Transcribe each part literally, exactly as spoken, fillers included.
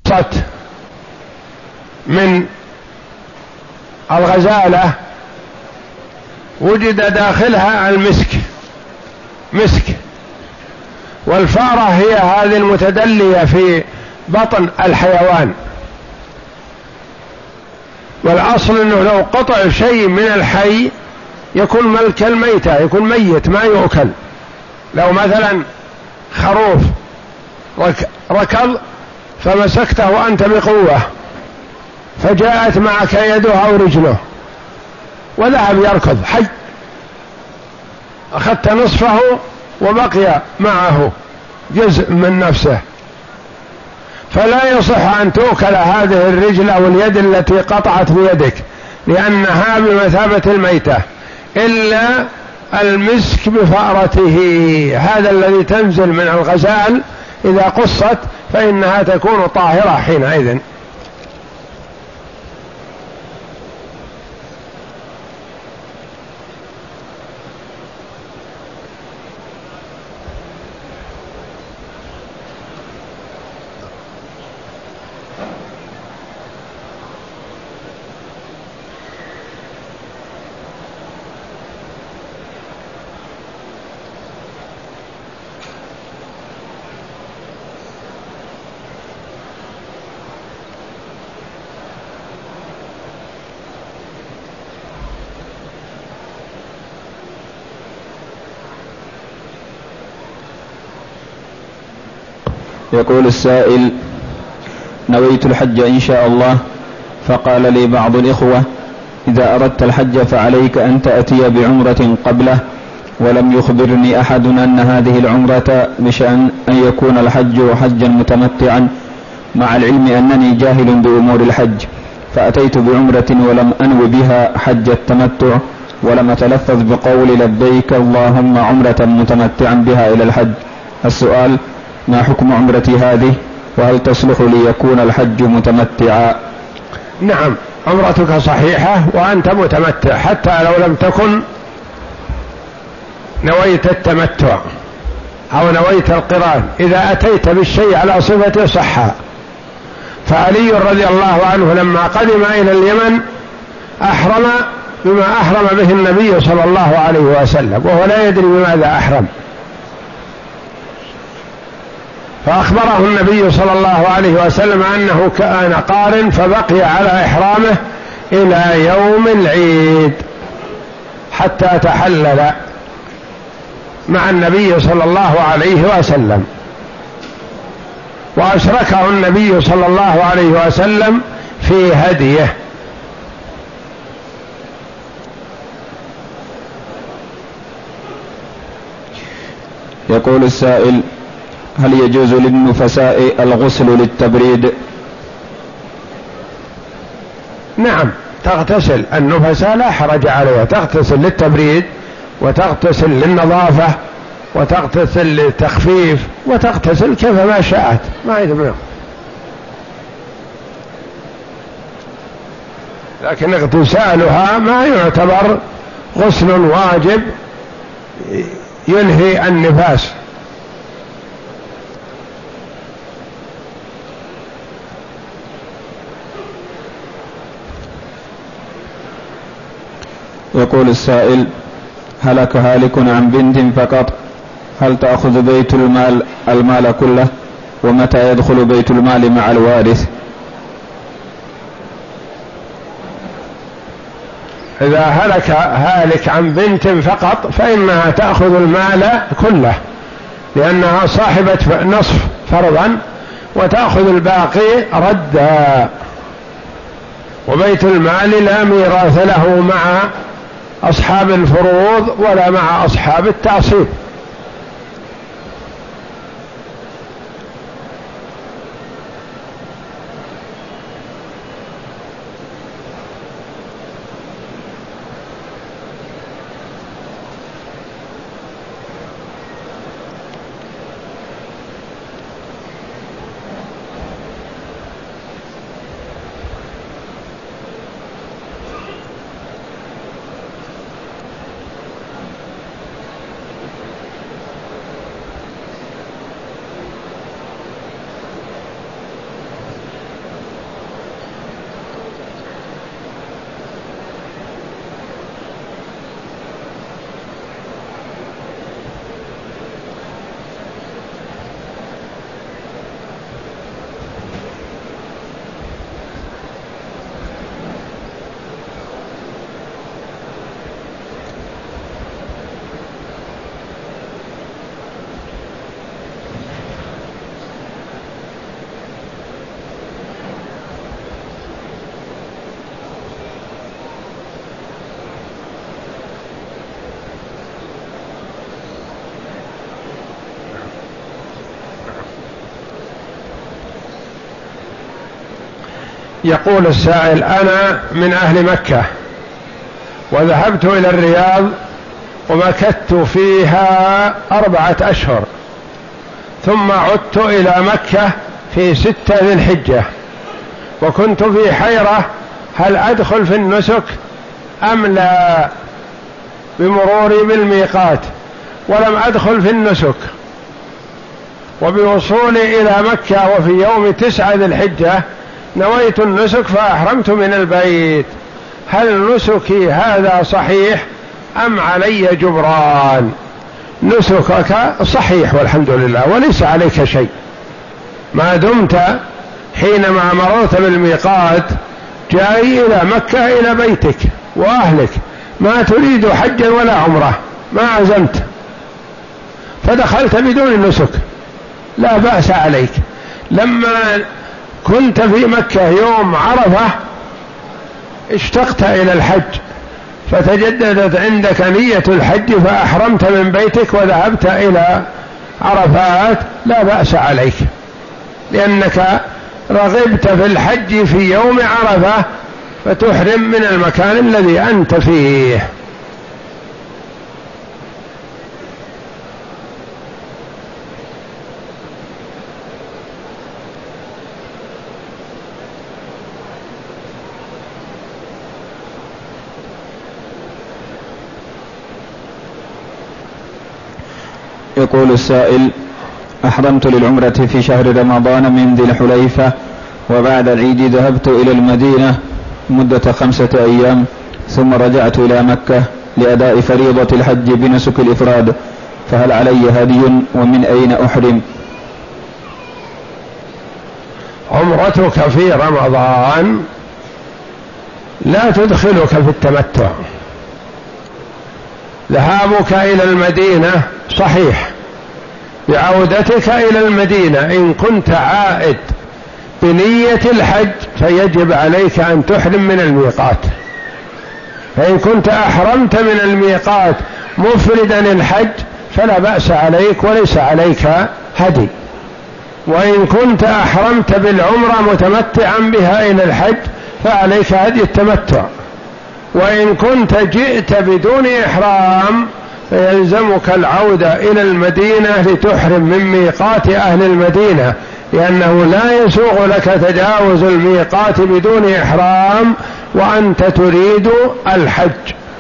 قصت من الغزالة وجد داخلها المسك، مسك، والفأرة هي هذه المتدلية في بطن الحيوان، والأصل أنه لو قطع شيء من الحي يكون ملك الميتة، يكون ميت ما يؤكل. لو مثلا خروف ركض فمسكته وأنت بقوة فجاءت معك يده أو رجله وذهب يركض حي، أخذت نصفه وبقي معه جزء من نفسه، فلا يصح أن تؤكل هذه الرجل أو اليد التي قطعت بيدك لأنها بمثابة الميتة، إلا المسك بفأرته، هذا الذي تنزل من الغزال إذا قصت فإنها تكون طاهرة حينئذ. يقول السائل: نويت الحج إن شاء الله، فقال لي بعض الإخوة: إذا أردت الحج فعليك أن تأتي بعمرة قبله، ولم يخبرني أحد أن هذه العمرة بشأن أن يكون الحج حجا متمتعا، مع العلم أنني جاهل بأمور الحج، فأتيت بعمرة ولم أنو بها حج التمتع، ولم أتلفظ بقول لبيك اللهم عمرة متمتعا بها إلى الحج. السؤال: ما حكم عمرتي هذه، وهل تصلح ليكون الحج متمتعا؟ نعم، عمرتك صحيحة وأنت متمتع حتى لو لم تكن نويت التمتع أو نويت القران، إذا أتيت بالشيء على صفته صحة. فعلي رضي الله عنه لما قدم إلى اليمن أحرم بما أحرم به النبي صلى الله عليه وسلم وهو لا يدري بماذا أحرم، فأخبره النبي صلى الله عليه وسلم أنه كان قارن، فبقي على إحرامه إلى يوم العيد حتى تحلل مع النبي صلى الله عليه وسلم، وأشركه النبي صلى الله عليه وسلم في هديه. يقول السائل: هل يجوز للنفساء الغسل للتبريد؟ نعم، تغتسل النفساء لا حرج عليها، تغتسل للتبريد وتغتسل للنظافة وتغتسل للتخفيف وتغتسل كيف ما شاءت، ما يدمر. لكن اغتسالها ما يعتبر غسل واجب ينهي النفاس. يقول السائل: هلك هالك عن بنت فقط، هل تأخذ بيت المال المال كله؟ ومتى يدخل بيت المال مع الوارث؟ إذا هلك هالك عن بنت فقط فإنها تأخذ المال كله لأنها صاحبة نصف فرضا، وتأخذ الباقي ردا، وبيت المال لا ميراث له مع أصحاب الفروض ولا مع أصحاب التعصيب. يقول السائل: أنا من أهل مكة وذهبت إلى الرياض ومكثت فيها أربعة أشهر، ثم عدت إلى مكة في ستة ذي الحجة، وكنت في حيرة هل أدخل في النسك أم لا بمروري بالميقات، ولم أدخل في النسك، وبوصولي إلى مكة وفي يوم تسعة ذي الحجة نويت النسك فأحرمت من البيت، هل نسكي هذا صحيح أم علي جبران؟ نسكك صحيح والحمد لله وليس عليك شيء، ما دمت حينما مررت بالميقات جاي إلى مكة إلى بيتك وأهلك، ما تريد حجا ولا عمره، ما عزمت فدخلت بدون نسك لا بأس عليك. لما كنت في مكة يوم عرفة اشتقت إلى الحج فتجددت عندك نية الحج فأحرمت من بيتك وذهبت إلى عرفات، لا بأس عليك، لأنك رغبت في الحج في يوم عرفة فتحرم من المكان الذي أنت فيه. يقول السائل: أحرمت للعمرة في شهر رمضان من ذي الحليفة، وبعد العيد ذهبت إلى المدينة مدة خمسة أيام، ثم رجعت إلى مكة لأداء فريضة الحج بنسك الإفراد، فهل علي هدي ومن أين أحرم؟ عمرتك في رمضان لا تدخلك في التمتع، ذهابك إلى المدينة صحيح، بعودتك إلى المدينة إن كنت عائد بنية الحج فيجب عليك أن تحرم من الميقات، فإن كنت أحرمت من الميقات مفردا الحج فلا بأس عليك وليس عليك هدي، وإن كنت أحرمت بالعمرة متمتعا بها إلى الحج فعليك هدي التمتع، وإن كنت جئت بدون إحرام فيلزمك العودة إلى المدينة لتحرم من ميقات أهل المدينة، لأنه لا يسوغ لك تجاوز الميقات بدون إحرام وأنت تريد الحج.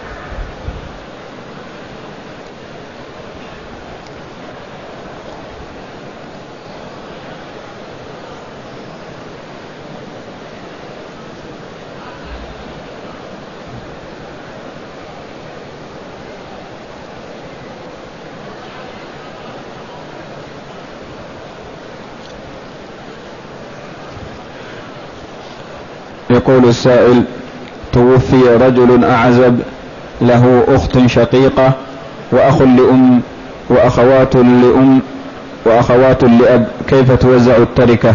يقول السائل: توفي رجل أعزب له أخت شقيقة وأخ لأم وأخوات لأم وأخوات لأب، كيف توزع التركة؟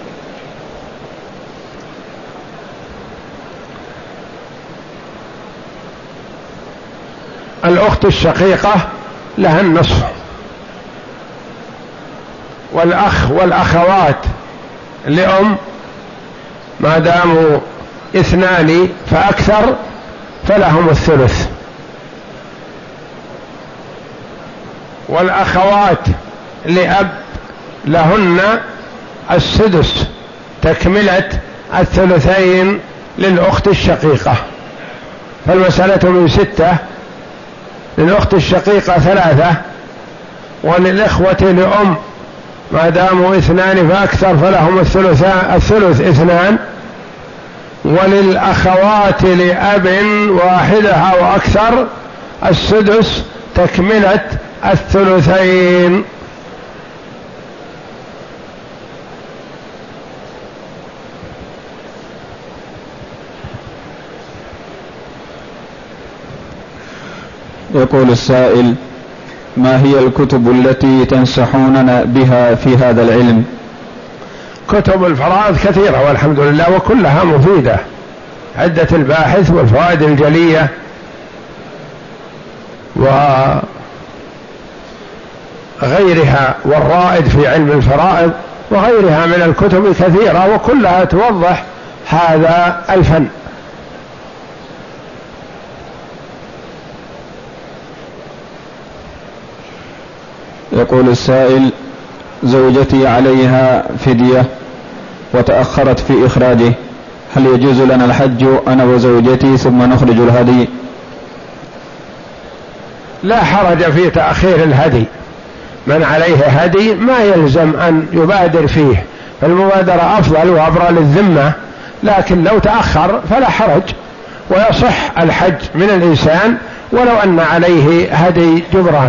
الأخت الشقيقة لها النصف، والأخ والأخوات لأم ما داموا اثنان فأكثر فلهم الثلث، والأخوات لأب لهن السدس تكملة الثلثين للأخت الشقيقة، فالمسألة من ستة، للأخت الشقيقة ثلاثة، وللإخوة لأم ما داموا اثنان فأكثر فلهم الثلثان الثلث اثنان، وللأخوات لأب واحدة أو أكثر السدس تكملة الثلثين. يقول السائل: ما هي الكتب التي تنصحوننا بها في هذا العلم؟ كتب الفرائض كثيرة والحمد لله وكلها مفيدة، عدة الباحث والفوائد الجلية وغيرها، والرائد في علم الفرائض وغيرها من الكتب كثيرة وكلها توضح هذا الفن. يقول السائل: زوجتي عليها فدية وتأخرت في إخراجه، هل يجوز لنا الحج أنا وزوجتي ثم نخرج الهدي؟ لا حرج في تأخير الهدي، من عليه هدي ما يلزم أن يبادر فيه، فالمبادرة أفضل وأبرى للذمة، لكن لو تأخر فلا حرج، ويصح الحج من الإنسان ولو أن عليه هدي جبران،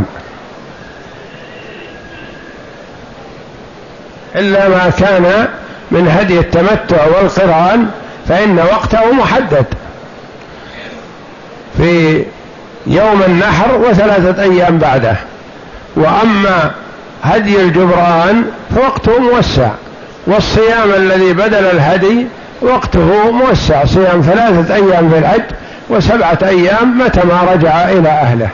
إلا ما كان من هدي التمتع والقران فإن وقته محدد في يوم النحر وثلاثة أيام بعده، وأما هدي الجبران فوقته موسع، والصيام الذي بدل الهدي وقته موسع، صيام ثلاثة أيام في الحج وسبعة أيام متى ما رجع إلى أهله.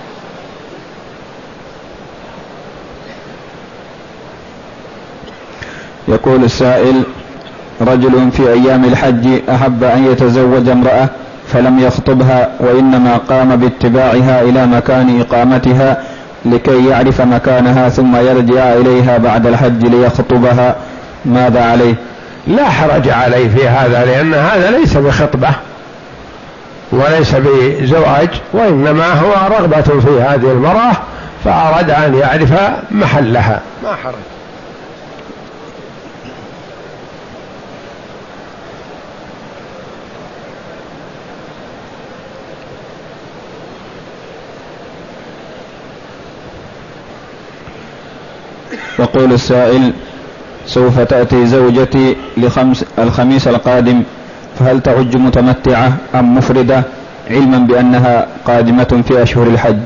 يقول السائل: رجل في أيام الحج أحب أن يتزوج امرأة فلم يخطبها، وإنما قام باتباعها إلى مكان إقامتها لكي يعرف مكانها ثم يرجع إليها بعد الحج ليخطبها، ماذا عليه؟ لا حرج عليه في هذا، لأن هذا ليس بخطبة وليس بزواج، وإنما هو رغبة في هذه المرأة فأراد أن يعرف محلها، ما حرج. يقول السائل: سوف تأتي زوجتي لخمس الخميس القادم، فهل تعج متمتعة أم مفردة، علما بأنها قادمة في أشهر الحج؟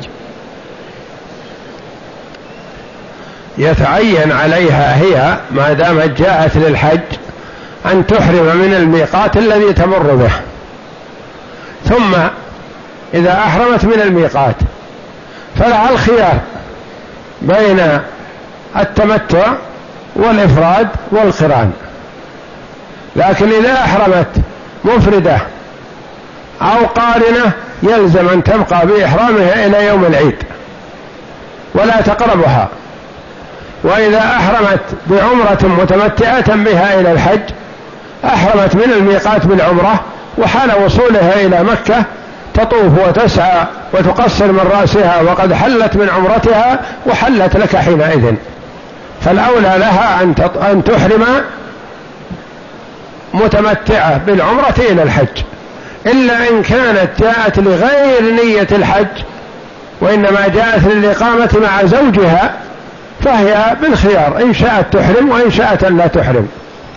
يتعين عليها هي ما دامت جاءت للحج أن تحرم من الميقات الذي تمر به، ثم إذا أحرمت من الميقات فلها الخيار بين التمتع والإفراد والقران، لكن إذا أحرمت مفردة أو قارنة يلزم أن تبقى بإحرامها إلى يوم العيد ولا تقربها، وإذا أحرمت بعمرة متمتعة بها إلى الحج أحرمت من الميقات بالعمرة، وحال وصولها إلى مكة تطوف وتسعى وتقصر من رأسها وقد حلت من عمرتها وحلت لك حينئذ، فالأولى لها أن تحرم متمتعة بالعمرة إلى الحج، إلا إن كانت جاءت لغير نية الحج وإنما جاءت للإقامة مع زوجها فهي بالخيار، إن شاءت تحرم وإن شاءت لا تحرم.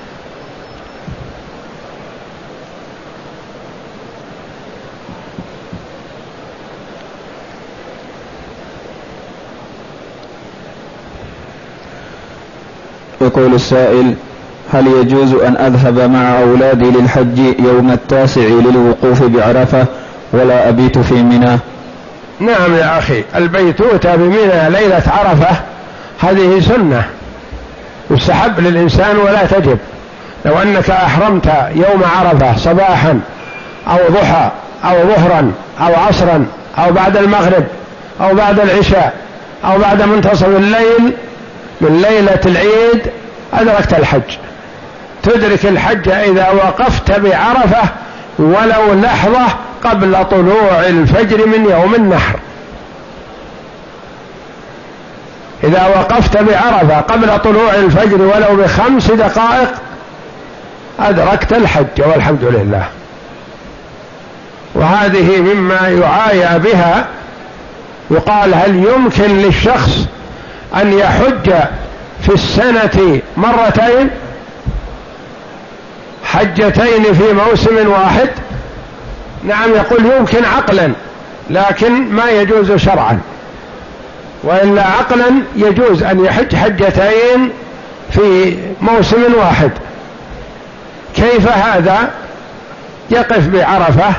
يقول السائل: هل يجوز أن أذهب مع أولادي للحج يوم التاسع للوقوف بعرفة ولا أبيت في منى؟ نعم يا أخي، البيتوتة بمنى ليلة عرفة هذه سنة يستحب للإنسان ولا تجب. لو أنك أحرمت يوم عرفة صباحا أو ضحى أو ظهرا أو عصرا أو بعد المغرب أو بعد العشاء أو بعد منتصف الليل من ليلة العيد أدركت الحج، تدرك الحج إذا وقفت بعرفة ولو لحظة قبل طلوع الفجر من يوم النحر. إذا وقفت بعرفة قبل طلوع الفجر ولو بخمس دقائق أدركت الحج والحمد لله. وهذه مما يعايى بها، يقال هل يمكن للشخص أن يحج في السنة مرتين حجتين في موسم واحد؟ نعم، يقول يمكن عقلا لكن ما يجوز شرعا، وإلا عقلا يجوز أن يحج حجتين في موسم واحد. كيف هذا؟ يقف بعرفة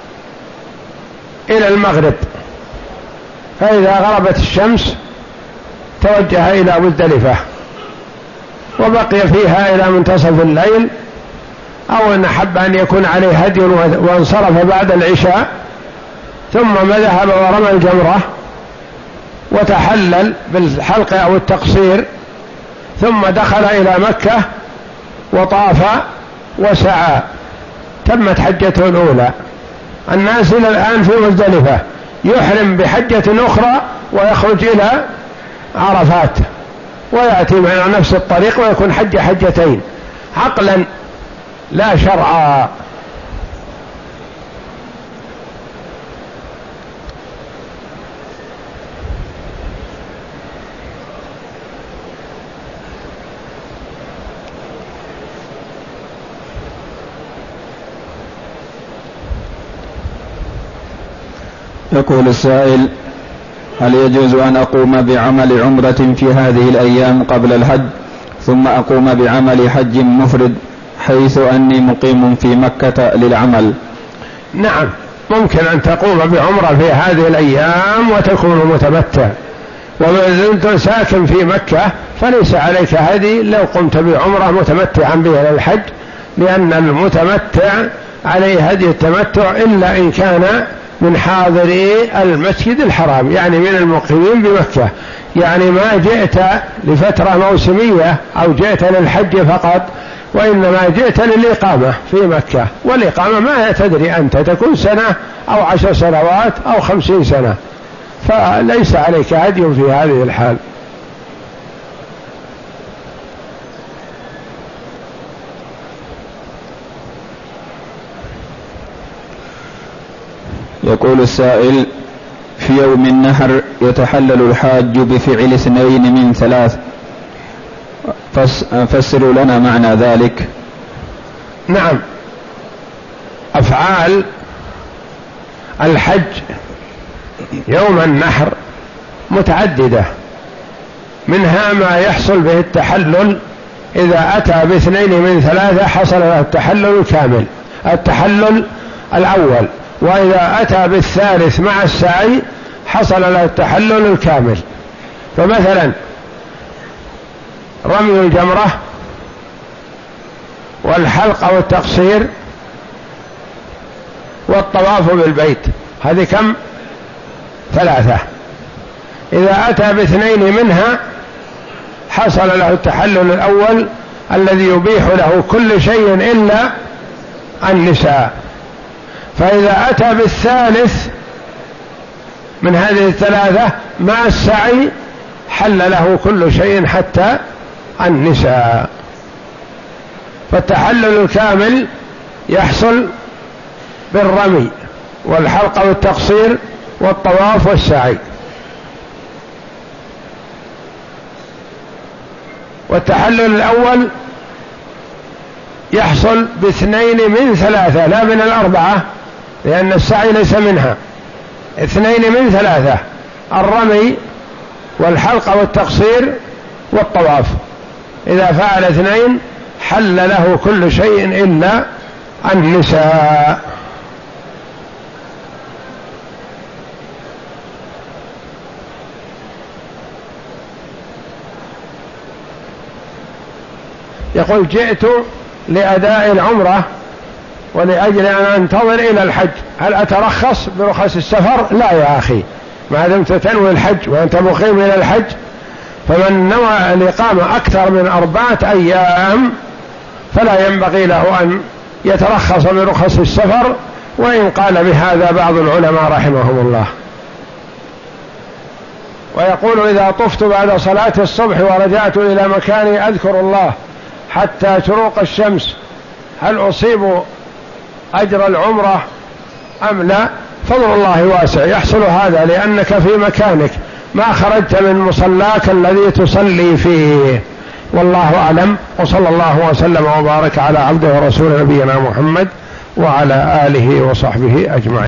إلى المغرب، فإذا غربت الشمس توجه إلى مزدلفة وبقي فيها إلى منتصف الليل أو أن أحب أن يكون عليه هدي وانصرف بعد العشاء ثم ذهب ورمى الجمرة وتحلل بالحلق أو التقصير ثم دخل إلى مكة وطاف وسعى، تمت حجته الأولى. النازل الآن في مزدلفة يحرم بحجة أخرى ويخرج إلى عرفات ويأتي من نفس الطريق ويكون حج حجتين عقلا لا شرعا. يقول السائل: هل يجوز أن أقوم بعمل عمرة في هذه الأيام قبل الحج ثم أقوم بعمل حج مفرد حيث أني مقيم في مكة للعمل؟ نعم، ممكن أن تقوم بعمرة في هذه الأيام وتكون متمتع، وما دمت ساكن في مكة فليس عليك هدي لو قمت بعمرة متمتعا بها للحج، لأن المتمتع عليه هدي التمتع إلا إن كان من حاضري المسجد الحرام، يعني من المقيمين بمكة، يعني ما جئت لفترة موسمية أو جئت للحج فقط، وإنما جئت للإقامة في مكة، والإقامة ما تدري أنت تكون سنة أو عشر سنوات أو خمسين سنة، فليس عليك هدي في هذه الحال. يقول السائل: في يوم النحر يتحلل الحاج بفعل اثنين من ثلاث، فسروا لنا معنى ذلك. نعم، أفعال الحج يوم النحر متعددة، منها ما يحصل به التحلل، إذا أتى باثنين من ثلاثة حصل له التحلل الكامل، التحلل الأول، وإذا أتى بالثالث مع السعي حصل له التحلل الكامل. فمثلا رمي الجمرة والحلق أو التقصير والطواف بالبيت، هذه كم؟ ثلاثة. إذا أتى باثنين منها حصل له التحلل الأول الذي يبيح له كل شيء إلا النساء. فإذا أتى بالثالث من هذه الثلاثة مع السعي حل له كل شيء حتى النساء. فالتحلل الكامل يحصل بالرمي والحلق والتقصير والطواف والسعي، والتحلل الأول يحصل باثنين من ثلاثة لا من الأربعة، لأن السعي ليس منها، اثنين من ثلاثة: الرمي والحلق والتقصير والطواف. إذا فعل اثنين حل له كل شيء إلا النساء. يقول: جئت لأداء العمرة ولأجل أن أنتظر إلى الحج، هل أترخص برخص السفر؟ لا يا أخي، ما دمت تنوي الحج وأنت مقيم إلى الحج، فمن نوى الإقامة أكثر من أربعة أيام فلا ينبغي له أن يترخص برخص السفر، وإن قال بهذا بعض العلماء رحمهم الله. ويقول: إذا طفت بعد صلاة الصبح ورجعت إلى مكاني أذكر الله حتى شروق الشمس، هل أصيب أجر العمرة أم لا؟ فضل الله واسع، يحصل هذا لأنك في مكانك ما خرجت من مصلاك الذي تصلي فيه، والله أعلم. وصلى الله وسلم وبارك على عبده ورسول نبينا محمد وعلى آله وصحبه أجمعين.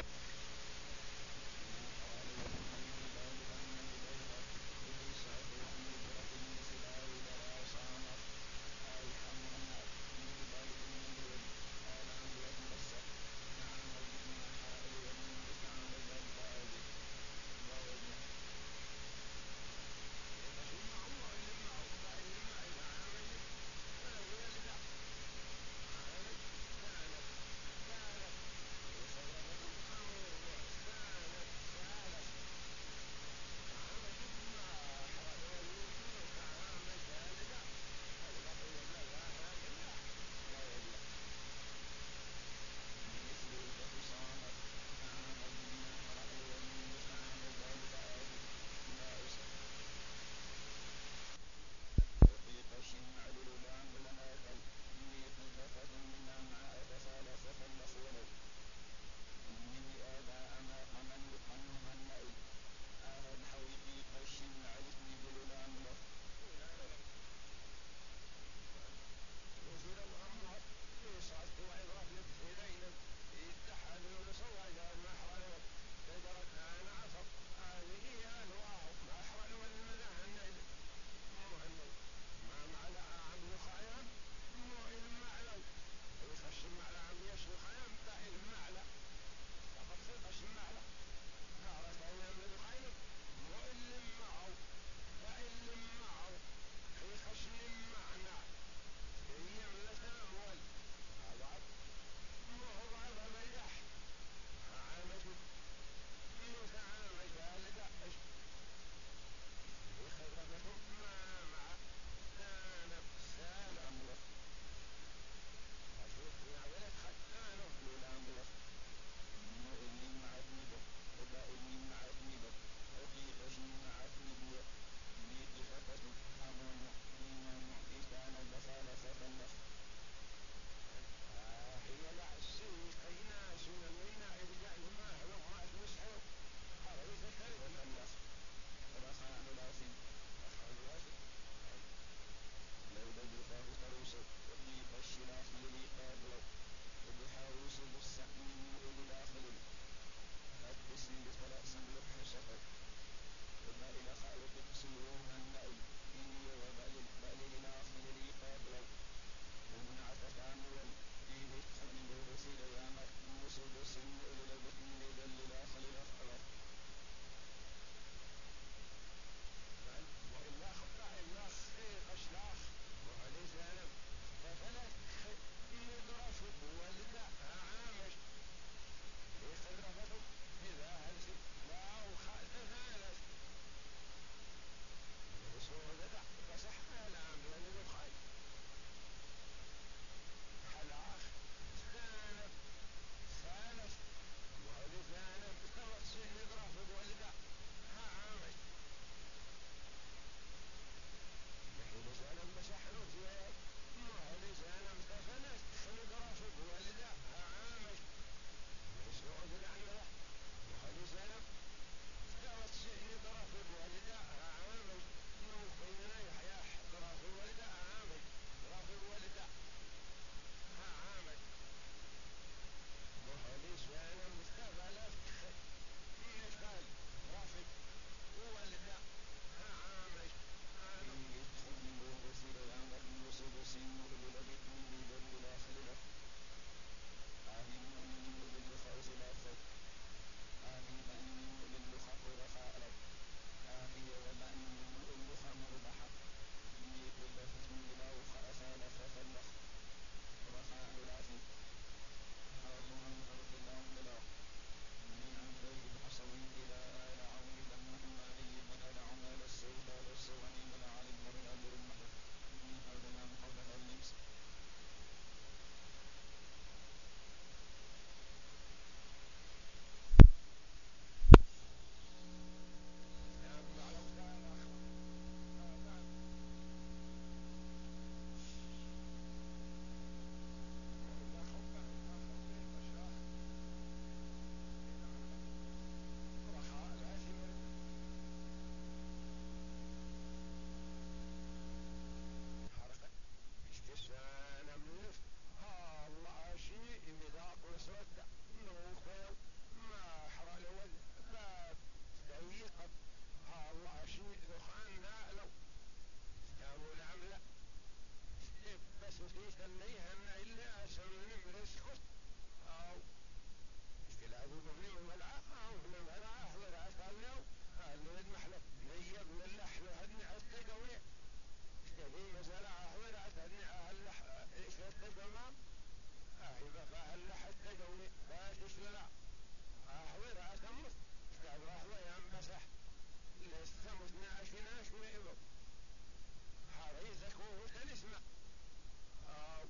يسكت أو اشتلاذ بهم والعاء أو من العاء ورأت اليوم اللي يدمحلك نيب من اللحل هدنع التقوي اشتهي مسألة ورأت هدنع اللح ايش التقوام اهي بقى اللح التقوي لا تشللا احورها تمت استعبره وينمسح لستمت ناشناش ويبو حريزك وهو تلسمع أو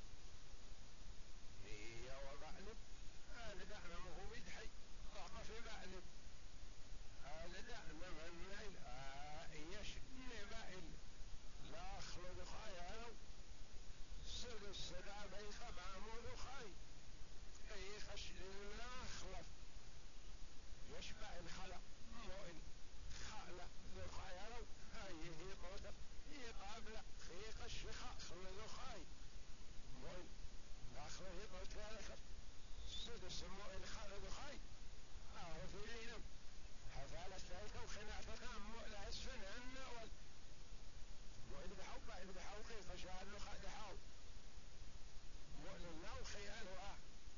هي وبعلب هذا دعنا مهو بدحي ضعف في بعلب هذا دعنا من نيل يشني بعل لا أخلد خيالو سد السدى بيخ بعمود خي أي خشد لا أخلف يشبع الخلق مؤل خالق ذو خيالو هاي هي قوتك هي قابلة خيق الشخاء خلد خي مؤل داخل هي قوت ذلك سدس مؤل خالد خي أهو في لينم حفالة ذلك وخناعتك مؤل أسفن النول مؤل بحو بعد بحو خيق شعر له دحاو مؤل الله خياله آه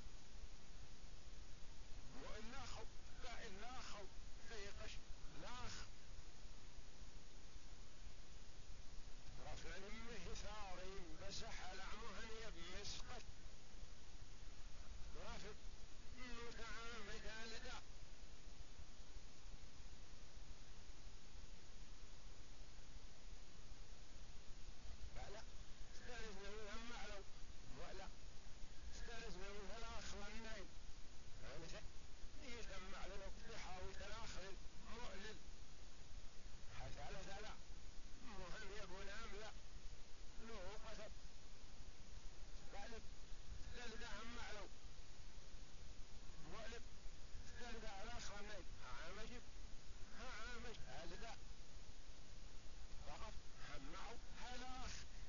مؤل لا خو بعد لا خو خيقش لا خ رفع لمه ثارين بسح لعمهن يبمسقط رفع متعامد لدى فلا استلزم منهم معلو ولا استلزم من الآخر النين يعني يجمع له يحاول الآخر مؤلل حتى لا لا مهم يقول أملا له قتل بعد للدهم معلو مؤلم للدى الآخر النين عامجب ها عامج هلدى فقط همعوا هلاخ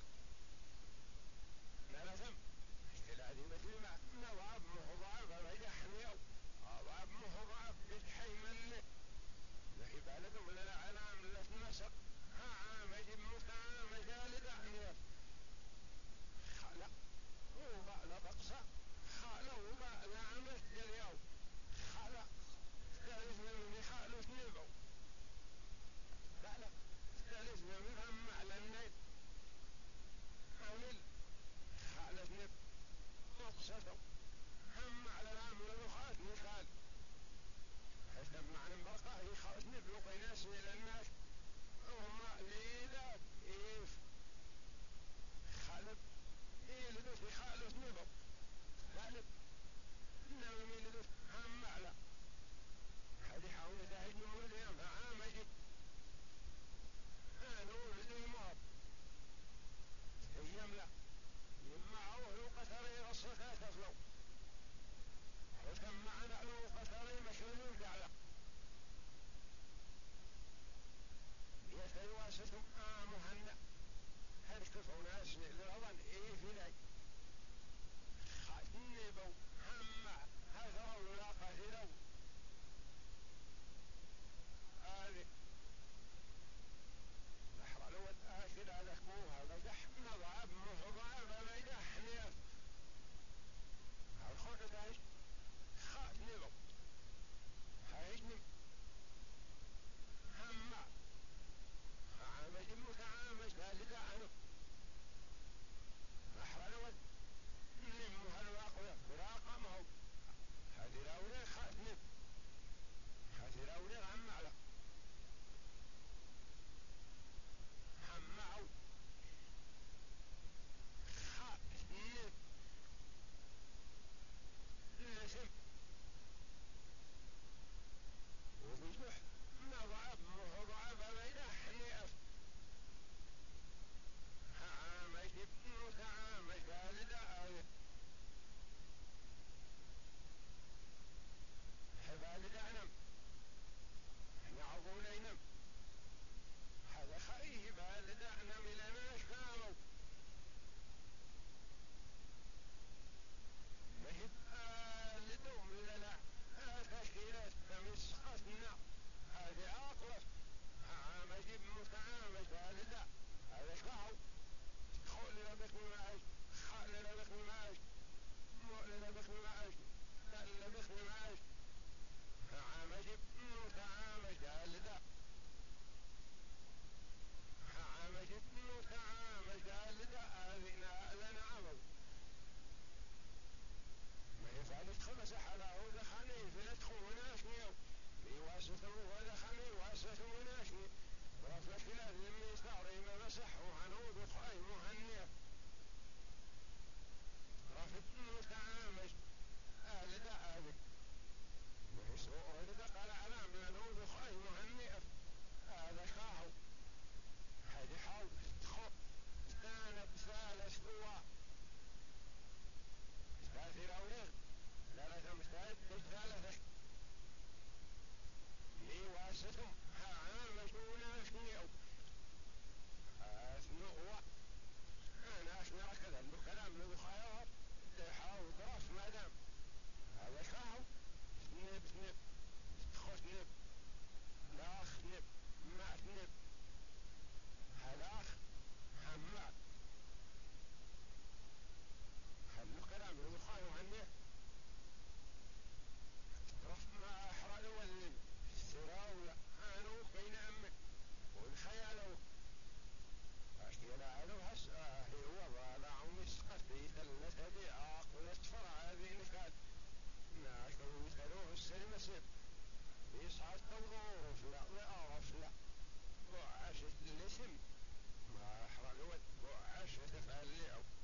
نلزم اشتلادي مثل ما نواب مهضاب رجحنيو أضاب مهضاب بدحي منه لحي بالكم ولا علام لتنسق ها عامجب متعامج لدعنيه خلق وبعد بقصة خلق وبعد عمس اليوم خلق استلزم من خالف نبو خلق استلزم من هم على النيل عمل خالف نب مقصده هم على الامر الوخات مثال حتى معنى بقى هي خالف نب وقيناس الى الناس هم ليلات ايف خالف إيه لدوث خالص نبض غالب إنه من لدوث هم معلى هذه حاول تهج نور اليوم عامجي نور لدي مهب يملأ يمعوه لو قتري الصفات أصلو حكم معنا لو قتري مشهور جعله يتواسط آم بنب خشنب لاخ نب مات نب هلاخ حماد هل كلام يخالف عنه رفع ما أحرى واللي سراولا آنو بين أمه والخيالو أشياء لعلو هسآه وضع مسقط في ثلثة دعاق ونتفرع هذه نكاد ناشو يسألوه السلم سب يصعد توضوف لا وأعرف لا وعاشت الاسم ما أحرى الود وعاشت فعليعو